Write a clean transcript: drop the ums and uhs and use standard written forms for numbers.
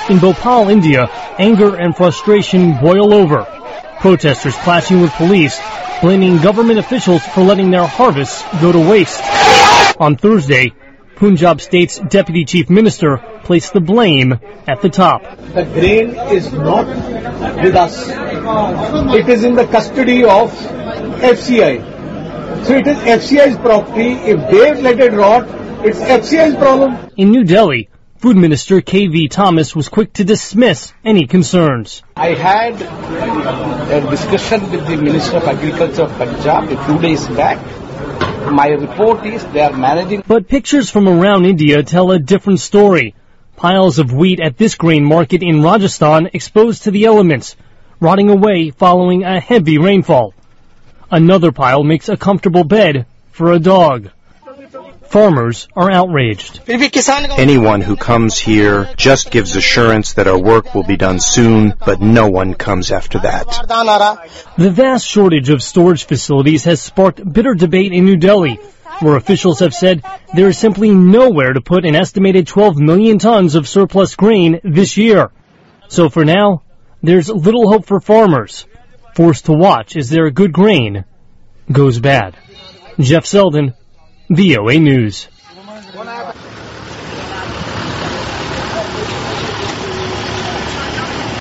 In Bhopal, India, anger and frustration boil over. Protesters clashing with police, blaming government officials for letting their harvests go to waste. On Thursday, Punjab State's Deputy Chief Minister placed the blame at the top. The grain is not with us. It is in the custody of FCI. So it is FCI's property. If they let it rot, it's FCI's problem. In New Delhi, Food Minister K.V. Thomas was quick to dismiss any concerns. I had a discussion with the Minister of Agriculture of Punjab a few days back. My report is they are managing. But pictures from around India tell a different story. Piles of wheat at this grain market in Rajasthan exposed to the elements, rotting away following a heavy rainfall. Another pile makes a comfortable bed for a dog. Farmers are outraged. Anyone who comes here just gives assurance that our work will be done soon, but no one comes after that. The vast shortage of storage facilities has sparked bitter debate in New Delhi, where officials have said there is simply nowhere to put an estimated 12 million tons of surplus grain this year. So for now, there's little hope for farmers, forced to watch as their good grain goes bad. Jeff Selden, VOA News.